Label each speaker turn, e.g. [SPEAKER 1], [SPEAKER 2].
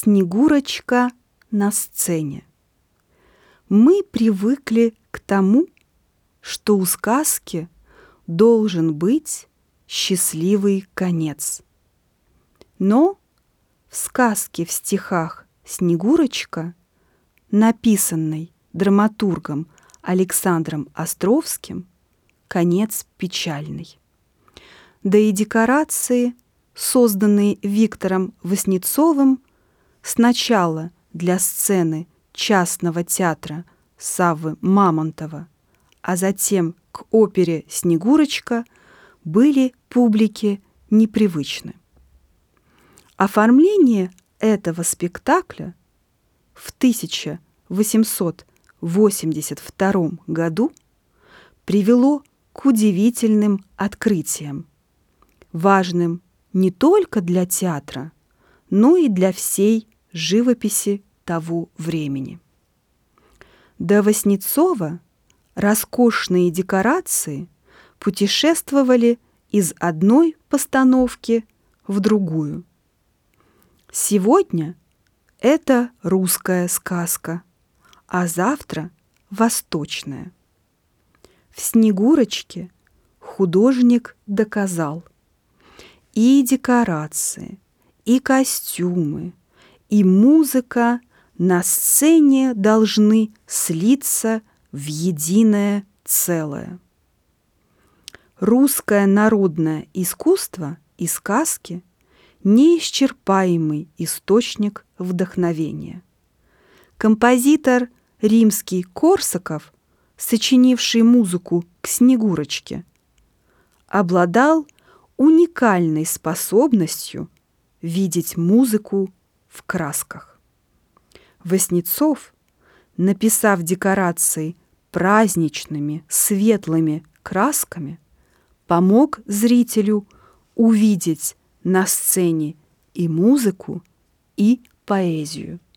[SPEAKER 1] Снегурочка на сцене. Мы привыкли к тому, что у сказки должен быть счастливый конец. Но в сказке в стихах «Снегурочка», написанной драматургом Александром Островским, конец печальный. Да и декорации, созданные Виктором Васнецовым, сначала для сцены частного театра Саввы Мамонтова, а затем к опере «Снегурочка», были публике непривычны. Оформление этого спектакля в 1882 году привело к удивительным открытиям, важным не только для театра, но и для всей живописи того времени. До Васнецова роскошные декорации путешествовали из одной постановки в другую. Сегодня это русская сказка, а завтра восточная. В «Снегурочке» художник доказал: и декорации, и костюмы, и музыка на сцене должны слиться в единое целое. Русское народное искусство и сказки – неисчерпаемый источник вдохновения. Композитор Римский-Корсаков, сочинивший музыку к «Снегурочке», обладал уникальной способностью видеть музыку в красках. Васнецов, написав декорации праздничными, светлыми красками, помог зрителю увидеть на сцене и музыку, и поэзию.